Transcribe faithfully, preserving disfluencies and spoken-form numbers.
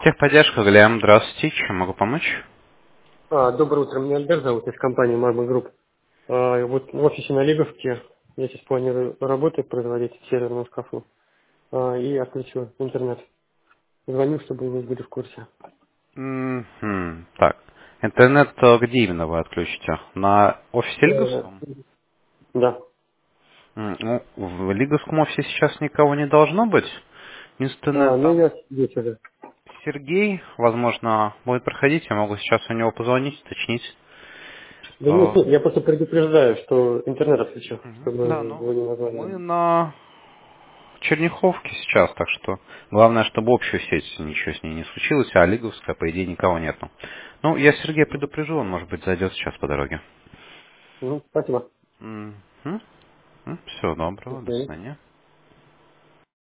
Техподдержка, Глеб, здравствуйте, чем могу помочь? А, доброе утро, меня Альбер зовут из компании Marble Group. А, и вот в офисе на Лиговке я сейчас планирую работы производить в серверном шкафу а, и отключу интернет. Звоню, чтобы вы были в курсе. Мгм. Так, интернет э, где именно вы отключите? На офисе Э, Лиговском? Да. М, Ну, в Лиговском офисе сейчас никого не должно быть. А, Единственное, ну там я здесь уже. Сергей, возможно, будет проходить, я могу сейчас у него позвонить, уточнить. Да нет, Э, нет, я просто предупреждаю, что интернет отключу, мгм. Да, чтобы ну, вы не мы назвали. на Черняховке сейчас, так что главное, чтобы общую сеть ничего с ней не случилось, а Лиговская, по идее, никого нету. Ну, я Сергея предупрежу, он, может быть, зайдет сейчас по дороге. Ну, спасибо. Мгм. Всего До доброго, до свидания. свидания.